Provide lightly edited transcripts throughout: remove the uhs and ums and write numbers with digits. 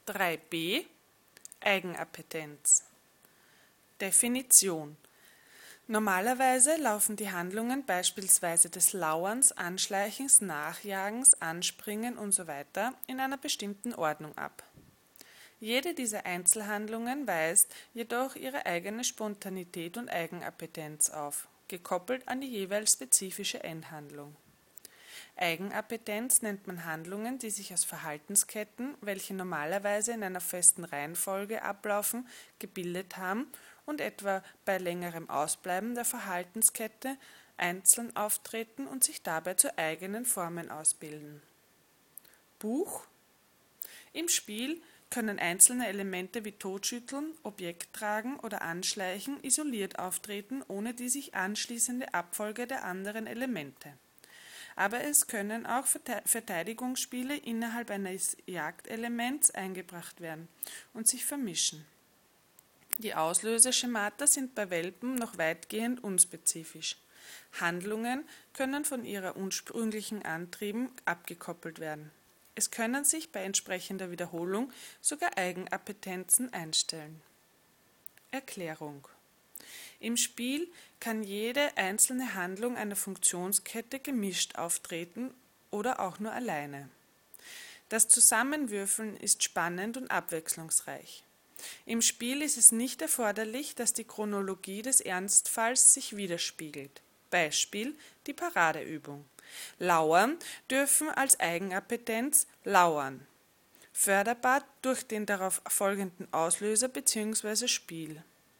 3b Eigenappetenz. Definition: Normalerweise laufen die Handlungen beispielsweise des Lauerns, Anschleichens, Nachjagens, Anspringen usw. in einer bestimmten Ordnung ab. Jede dieser Einzelhandlungen weist jedoch ihre eigene Spontanität und Eigenappetenz auf, gekoppelt an die jeweils spezifische Endhandlung. Eigenappetenz nennt man Handlungen, die sich aus Verhaltensketten, welche normalerweise in einer festen Reihenfolge ablaufen, gebildet haben und etwa bei längerem Ausbleiben der Verhaltenskette einzeln auftreten und sich dabei zu eigenen Formen ausbilden. Buch: Im Spiel können einzelne Elemente wie Totschütteln, Objekt tragen oder Anschleichen isoliert auftreten, ohne die sich anschließende Abfolge der anderen Elemente. Aber es können auch Verteidigungsspiele innerhalb eines Jagdelements eingebracht werden und sich vermischen. Die Auslöseschemata sind bei Welpen noch weitgehend unspezifisch. Handlungen können von ihrer ursprünglichen Antrieben abgekoppelt werden. Es können sich bei entsprechender Wiederholung sogar Eigenappetenzen einstellen. Erklärung: Im Spiel kann jede einzelne Handlung einer Funktionskette gemischt auftreten oder auch nur alleine. Das Zusammenwürfeln ist spannend und abwechslungsreich. Im Spiel ist es nicht erforderlich, dass die Chronologie des Ernstfalls sich widerspiegelt. Beispiel: die Paradeübung. Lauern dürfen als Eigenappetenz lauern, förderbar durch den darauf folgenden Auslöser bzw. Spiel.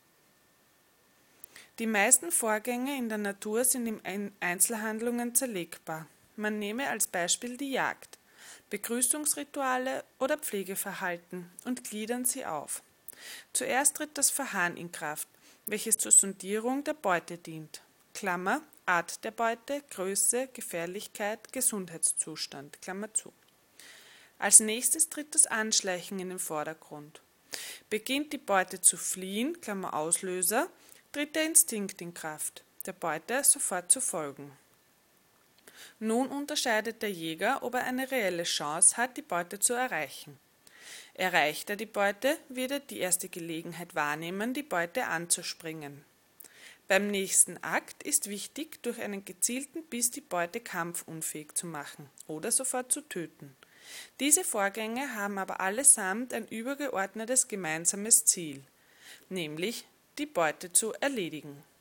Die meisten Vorgänge in der Natur sind in Einzelhandlungen zerlegbar. Man nehme als Beispiel die Jagd, Begrüßungsrituale oder Pflegeverhalten und gliedern sie auf. Zuerst tritt das Verharren in Kraft, welches zur Sondierung der Beute dient. Klammer, Art der Beute, Größe, Gefährlichkeit, Gesundheitszustand. Klammer zu. Als nächstes tritt das Anschleichen in den Vordergrund. Beginnt die Beute zu fliehen, Klammer Auslöser, tritt der Instinkt in Kraft, der Beute sofort zu folgen. Nun unterscheidet der Jäger, ob er eine reelle Chance hat, die Beute zu erreichen. Erreicht er die Beute, wird er die erste Gelegenheit wahrnehmen, die Beute anzuspringen. Beim nächsten Akt ist wichtig, durch einen gezielten Biss die Beute kampfunfähig zu machen oder sofort zu töten. Diese Vorgänge haben aber allesamt ein übergeordnetes gemeinsames Ziel, nämlich die Beute zu erledigen.